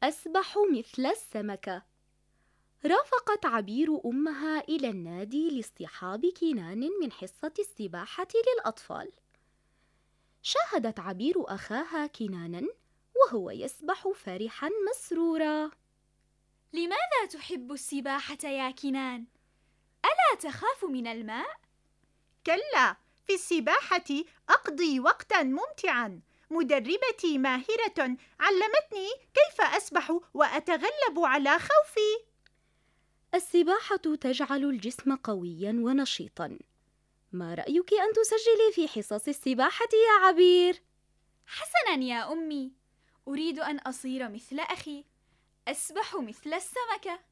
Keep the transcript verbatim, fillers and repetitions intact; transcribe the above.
أسبح مثل السمكة. رافقت عبير أمها إلى النادي لاصطحاب كنان من حصة السباحة للأطفال. شاهدت عبير أخاها كناناً وهو يسبح فرحاً مسروراً. لماذا تحب السباحة يا كنان؟ ألا تخاف من الماء؟ كلا، في السباحة أقضي وقتاً ممتعاً. مدربتي ماهرة علمتني كيف أسبح وأتغلب على خوفي. السباحة تجعل الجسم قوياً ونشيطاً. ما رأيك أن تسجلي في حصص السباحة يا عبير؟ حسناً يا أمي، أريد أن أصير مثل أخي، أسبح مثل السمكة.